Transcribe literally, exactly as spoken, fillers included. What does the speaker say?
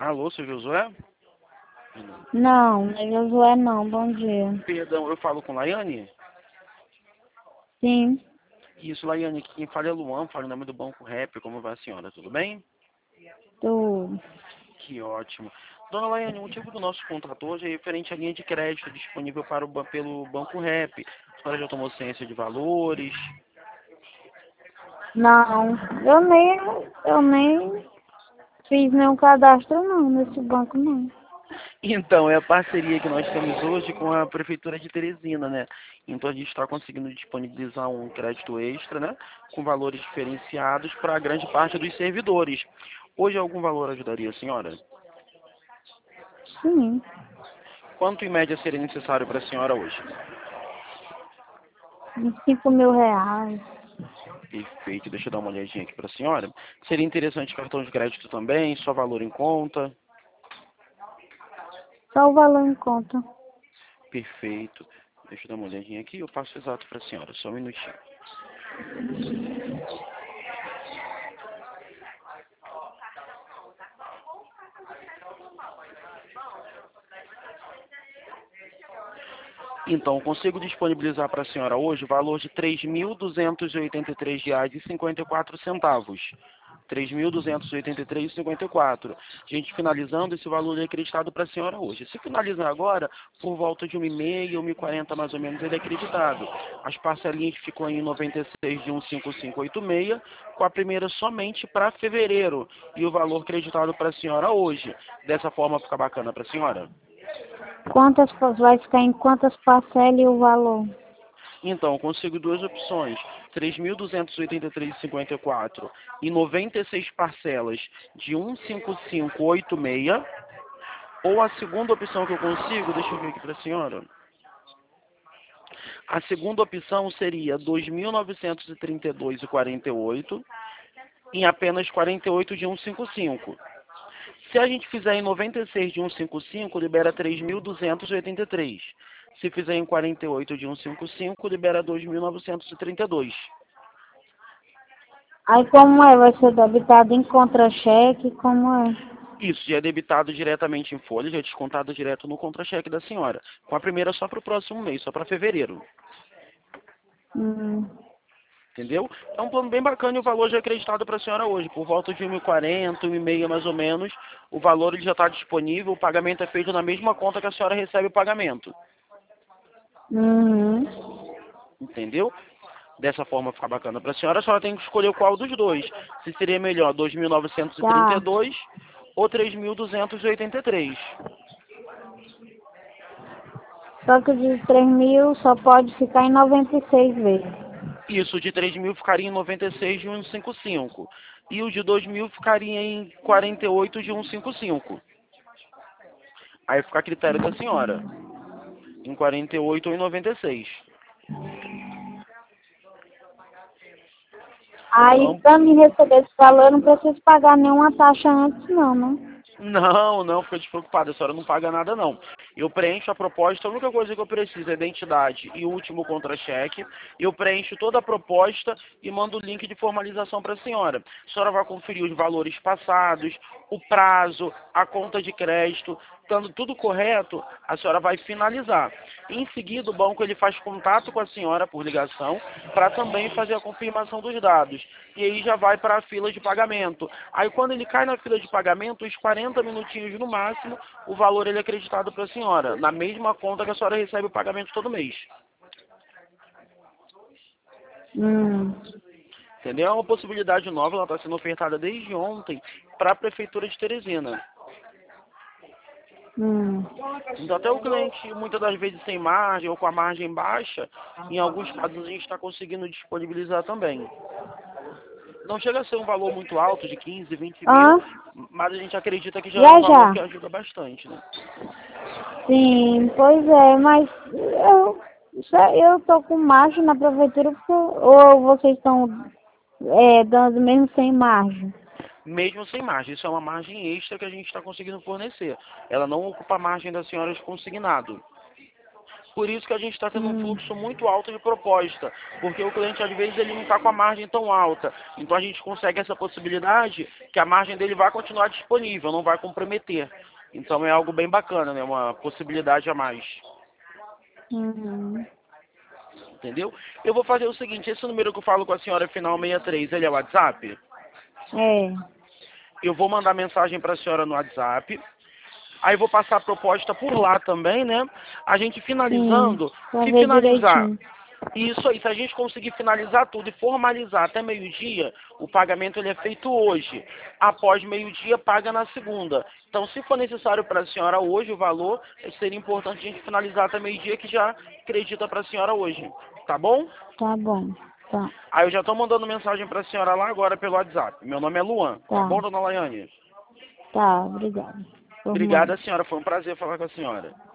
Alô, seu Josué? Não, não é Josué não, bom dia. Perdão, eu falo com Laiane? Sim, Isso, Laiane, aqui quem fala é Luan, fala em nome do Banco Rap. Como vai a senhora? Tudo bem? tudo. Que ótimo. Dona Laiane, o motivo do nosso contato hoje é referente à linha de crédito disponível para o, ban- pelo Banco Rap. A senhora já tomou ciência de valores? Não, eu nem, eu nem fiz nenhum cadastro não, nesse banco não. Então, é a parceria que nós temos hoje com a Prefeitura de Teresina, né? Então a gente está conseguindo disponibilizar um crédito extra, né? Com valores diferenciados para a grande parte dos servidores. Hoje algum valor ajudaria a senhora? Sim, Quanto em média seria necessário para a senhora hoje? uns cinco mil reais. Perfeito, deixa eu dar uma olhadinha aqui para a senhora. Seria interessante cartão de crédito também, só valor em conta? Só o valor em conta. Perfeito. Deixa eu dar uma olhadinha aqui, eu passo exato para a senhora, só um minutinho. Então, consigo disponibilizar para a senhora hoje o valor de três mil duzentos e oitenta e três reais e cinquenta e quatro centavos. três mil duzentos e oitenta e três reais e cinquenta e quatro centavos. Gente, finalizando, esse valor é acreditado para a senhora hoje. Se finalizar agora, por volta de uma e meia, uma e quarenta mais ou menos, ele é acreditado. As parcelinhas ficam em noventa e seis de cento e cinquenta e cinco reais e oitenta e seis, com a primeira somente para fevereiro. E o valor acreditado para a senhora hoje. Dessa forma fica bacana para a senhora? Quantas pa- vai ficar em quantas parcelas e o valor? Então, eu consigo duas opções, três mil duzentos e oitenta e três reais e cinquenta e quatro centavos e noventa e seis parcelas de cento e cinquenta e cinco reais e oitenta e seis, ou a segunda opção que eu consigo, deixa eu ver aqui para a senhora. A segunda opção seria dois mil novecentos e trinta e dois reais e quarenta e oito centavos em apenas quarenta e oito de cento e cinquenta e cinco. Se a gente fizer em noventa e seis de cento e cinquenta e cinco, libera três mil duzentos e oitenta e três. Se fizer em quarenta e oito de cento e cinquenta e cinco, libera dois mil novecentos e trinta e dois. Aí como é? Vai ser debitado em contra-cheque? Como é? Isso, já é debitado diretamente em folha, já é descontado direto no contra-cheque da senhora. Com a primeira só para o próximo mês, só para fevereiro. Hum, Entendeu? É um plano bem bacana e o valor já é acreditado para a senhora hoje. Por volta de uma e quarenta, uma e meia mais ou menos, o valor ele já está disponível, o pagamento é feito na mesma conta que a senhora recebe o pagamento. uhum. Entendeu? Dessa forma fica bacana para a senhora, a senhora tem que escolher qual dos dois. Se seria melhor dois mil novecentos e trinta e Tá. dois ou três mil duzentos e oitenta e três. Só que o de três mil só pode ficar em noventa e seis vezes. Isso, de três mil ficaria em noventa e seis de cento e cinquenta e cinco. E o de dois mil ficaria em quarenta e oito de cento e cinquenta e cinco. Aí fica a critério da senhora. Em quarenta e oito ou em noventa e seis. Aí, Am- para mim receber esse valor, eu não preciso pagar nenhuma taxa antes, não, né? Não, não, fica despreocupada, a senhora não paga nada não. Eu preencho a proposta, a única coisa que eu preciso é identidade e o último contra-cheque. Eu preencho toda a proposta e mando o link de formalização para a senhora. A senhora vai conferir os valores passados, o prazo, a conta de crédito, estando tudo correto, a senhora vai finalizar. Em seguida, o banco ele faz contato com a senhora por ligação para também fazer a confirmação dos dados. E aí já vai para a fila de pagamento. Aí quando ele cai na fila de pagamento, os quarenta minutinhos no máximo, o valor ele é acreditado para a senhora, na mesma conta que a senhora recebe o pagamento todo mês. Hum, Entendeu? É uma possibilidade nova, ela está sendo ofertada desde ontem para a Prefeitura de Teresina. hum. Então até o cliente, muitas das vezes sem margem ou com a margem baixa, em alguns casos a gente está conseguindo disponibilizar também. Não chega a ser um valor muito alto, de quinze, vinte mil, Ah, mas a gente acredita que já é um já, valor que já. ajuda bastante, né? Sim, pois é, mas eu, só- eu tô com margem na prefeitura porque, ou vocês estão é, dando mesmo sem margem? Mesmo sem margem, isso é uma margem extra que a gente está conseguindo fornecer. Ela não ocupa a margem das senhoras consignado. Por isso que a gente está tendo um Hum. fluxo muito alto de proposta, porque o cliente às vezes ele não está com a margem tão alta. Então a gente consegue essa possibilidade que a margem dele vai continuar disponível, não vai comprometer. Então é algo bem bacana, né? Uma possibilidade a mais. Uhum. Entendeu? Eu vou fazer o seguinte, esse número que eu falo com a senhora final sessenta e três, ele é o WhatsApp? É. Eu vou mandar mensagem para a senhora no WhatsApp. Aí vou passar a proposta por lá também, né? A gente Sim. finalizando, Pra se ver finalizar, direitinho. isso aí, se a gente conseguir finalizar tudo e formalizar até meio-dia, o pagamento ele é feito hoje. Após meio-dia, paga na segunda. Então, se for necessário para a senhora hoje o valor, seria importante a gente finalizar até meio-dia, que já acredita para a senhora hoje. Tá bom? Tá bom. Tá. Aí eu já estou mandando mensagem para a senhora lá agora pelo WhatsApp. Meu nome é Luan. Tá Tá. bom, dona Laiane? Tá, obrigada. Por mais. Obrigada, senhora. Foi um prazer falar com a senhora.